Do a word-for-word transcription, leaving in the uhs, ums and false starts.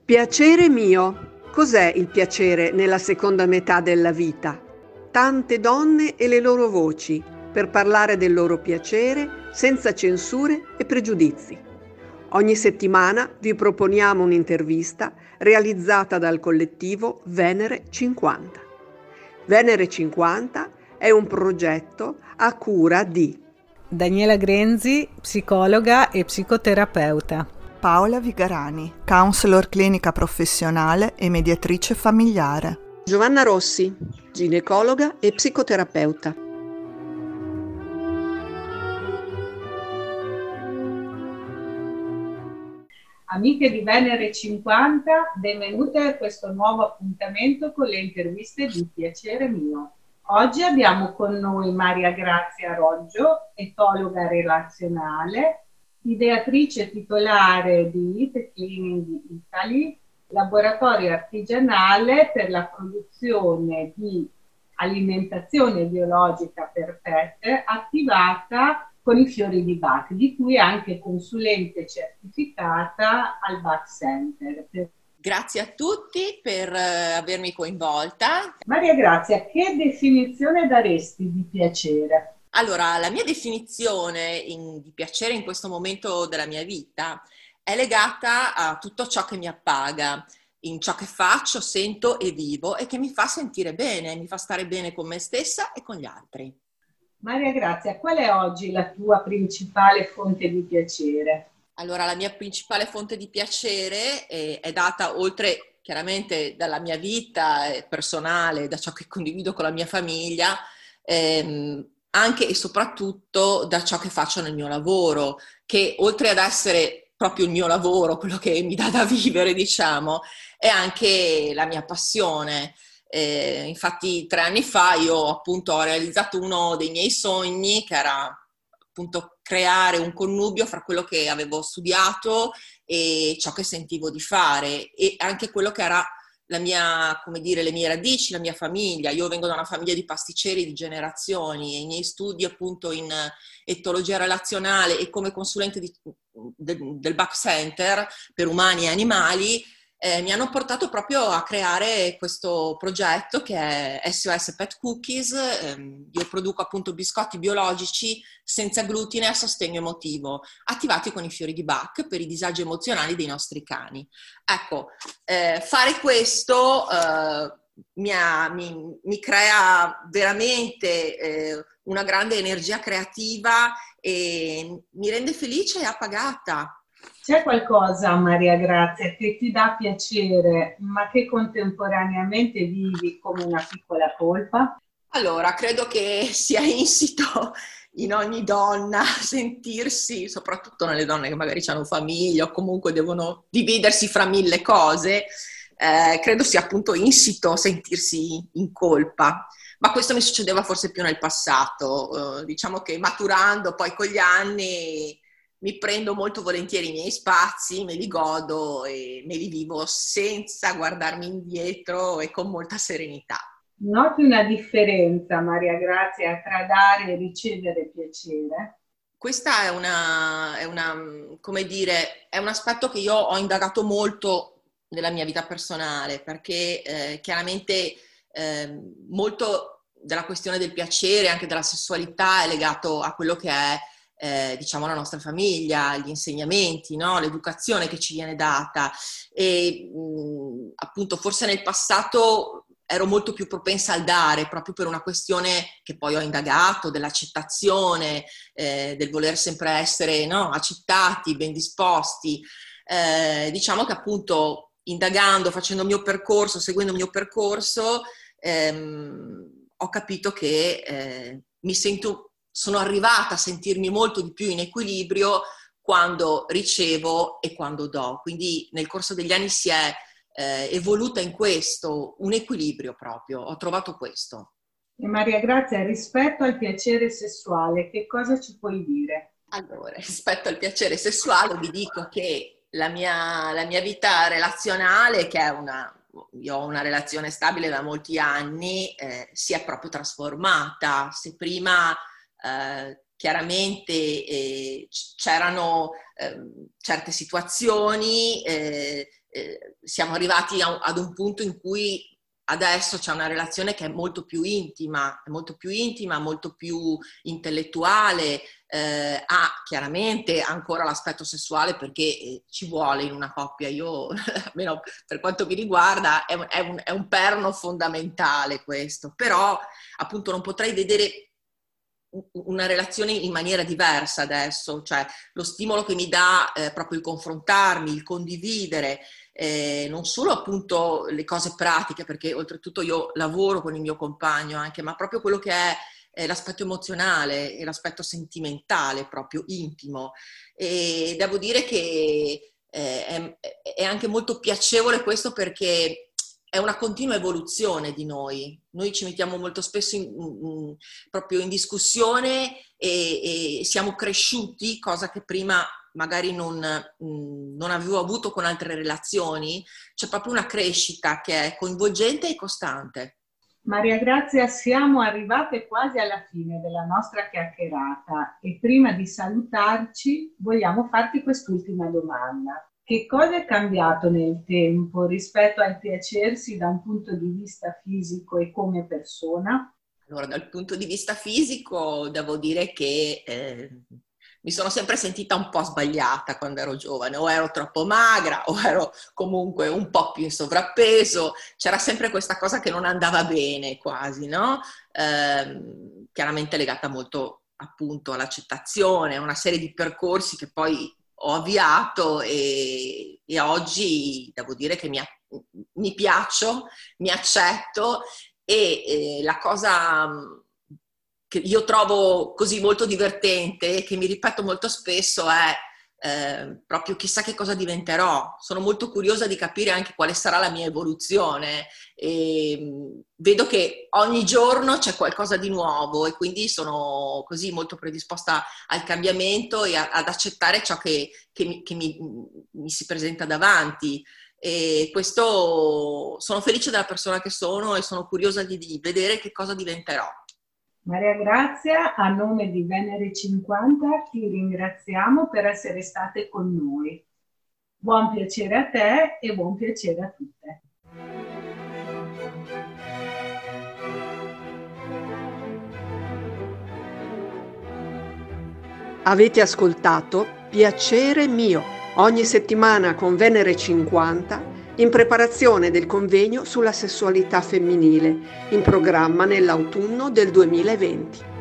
Piacere mio. Cos'è il piacere nella seconda metà della vita? Tante donne e le loro voci per parlare del loro piacere senza censure e pregiudizi. Ogni settimana vi proponiamo un'intervista realizzata dal collettivo Venere cinquanta. Venere cinquanta è un progetto a cura di Daniela Grenzi, psicologa e psicoterapeuta. Paola Vigarani, counselor clinica professionale e mediatrice familiare. Giovanna Rossi, ginecologa e psicoterapeuta. Amiche di Venere cinquanta, benvenute a questo nuovo appuntamento con le interviste di Piacere mio. Oggi abbiamo con noi Maria Grazia Roggio, etologa relazionale, ideatrice titolare di Eat Cleaning Italy, laboratorio artigianale per la produzione di alimentazione biologica per pet attivata con i fiori di Bach, di cui è anche consulente certificata al Bach Center. Grazie a tutti per uh, avermi coinvolta. Maria Grazia, che definizione daresti di piacere? Allora, la mia definizione in, di piacere in questo momento della mia vita è legata a tutto ciò che mi appaga, in ciò che faccio, sento e vivo e che mi fa sentire bene, mi fa stare bene con me stessa e con gli altri. Maria Grazia, qual è oggi la tua principale fonte di piacere? Allora, la mia principale fonte di piacere è, è data, oltre chiaramente dalla mia vita personale, da ciò che condivido con la mia famiglia, ehm, anche e soprattutto da ciò che faccio nel mio lavoro, che oltre ad essere proprio il mio lavoro, quello che mi dà da vivere, diciamo, è anche la mia passione. Eh, infatti tre anni fa io appunto ho realizzato uno dei miei sogni, che era appunto creare un connubio fra quello che avevo studiato e ciò che sentivo di fare e anche quello che era la mia, come dire, le mie radici, la mia famiglia. Io vengo da una famiglia di pasticceri di generazioni e i miei studi appunto in etologia relazionale e come consulente di, del, del Bach Center per umani e animali eh, mi hanno portato proprio a creare questo progetto che è S O S Pet Cookies. Eh, io produco appunto biscotti biologici senza glutine a sostegno emotivo, attivati con i fiori di Bach per i disagi emozionali dei nostri cani. Ecco, eh, fare questo eh, mi, ha, mi, mi crea veramente eh, una grande energia creativa e mi rende felice e appagata. C'è qualcosa, Maria Grazia, che ti dà piacere, ma che contemporaneamente vivi come una piccola colpa? Allora, credo che sia insito in ogni donna sentirsi, soprattutto nelle donne che magari hanno famiglia o comunque devono dividersi fra mille cose, eh, credo sia appunto insito sentirsi in colpa. Ma questo mi succedeva forse più nel passato, eh, diciamo che maturando poi con gli anni mi prendo molto volentieri i miei spazi, me li godo e me li vivo senza guardarmi indietro e con molta serenità. Noti una differenza, Maria Grazia, tra dare e ricevere piacere? Questa è una, è una, come dire, è un aspetto che io ho indagato molto nella mia vita personale, perché eh, chiaramente eh, molto della questione del piacere, anche della sessualità, è legato a quello che è Eh, diciamo la nostra famiglia, gli insegnamenti, no? L'educazione che ci viene data e mh, appunto forse nel passato ero molto più propensa al dare proprio per una questione che poi ho indagato dell'accettazione, eh, del voler sempre essere, no? Accettati, ben disposti. Eh, diciamo che appunto indagando, facendo il mio percorso, seguendo il mio percorso, ehm, ho capito che eh, mi sento sono arrivata a sentirmi molto di più in equilibrio quando ricevo e quando do. Quindi nel corso degli anni si è eh, evoluta in questo, un equilibrio proprio. Ho trovato questo. E Maria Grazia, rispetto al piacere sessuale, che cosa ci puoi dire? Allora, rispetto al piacere sessuale vi dico che la mia, la mia vita relazionale, che è una... io ho una relazione stabile da molti anni, eh, si è proprio trasformata. Se prima Uh, chiaramente eh, c'erano eh, certe situazioni eh, eh, siamo arrivati a, ad un punto in cui adesso c'è una relazione che è molto più intima, è molto più intima, molto più intellettuale, eh, ha chiaramente ancora l'aspetto sessuale perché eh, ci vuole in una coppia. Io, almeno per quanto mi riguarda, è, è, un, è un perno fondamentale questo, però appunto non potrei vedere una relazione in maniera diversa adesso, cioè lo stimolo che mi dà eh, proprio il confrontarmi, il condividere, eh, non solo appunto le cose pratiche, perché oltretutto io lavoro con il mio compagno anche, ma proprio quello che è, è l'aspetto emozionale e l'aspetto sentimentale, proprio intimo. E devo dire che eh, è, è anche molto piacevole questo perché è una continua evoluzione di noi. Noi ci mettiamo molto spesso in, in, proprio in discussione e, e siamo cresciuti, cosa che prima magari non, non avevo avuto con altre relazioni. C'è proprio una crescita che è coinvolgente e costante. Maria Grazia, siamo arrivate quasi alla fine della nostra chiacchierata e prima di salutarci vogliamo farti quest'ultima domanda. Che cosa è cambiato nel tempo rispetto al piacersi da un punto di vista fisico e come persona? Allora, dal punto di vista fisico devo dire che eh, mi sono sempre sentita un po' sbagliata quando ero giovane, o ero troppo magra o ero comunque un po' più in sovrappeso, c'era sempre questa cosa che non andava bene quasi, no? Eh, chiaramente legata molto appunto all'accettazione, a una serie di percorsi che poi ho avviato e, e oggi devo dire che mi, mi piaccio, mi accetto e eh, la cosa che io trovo così molto divertente e che mi ripeto molto spesso è eh, proprio chissà che cosa diventerò. Sono molto curiosa di capire anche quale sarà la mia evoluzione e vedo che ogni giorno c'è qualcosa di nuovo e quindi sono così molto predisposta al cambiamento e a, ad accettare ciò che, che, mi, che mi, mi si presenta davanti. E questo, sono felice della persona che sono e sono curiosa di, di vedere che cosa diventerò. Maria Grazia, a nome di Venere cinquanta ti ringraziamo per essere state con noi. Buon piacere a te e buon piacere a tutte. Avete ascoltato Piacere mio, ogni settimana con Venere cinquanta, in preparazione del convegno sulla sessualità femminile, in programma nell'autunno del duemilaventi.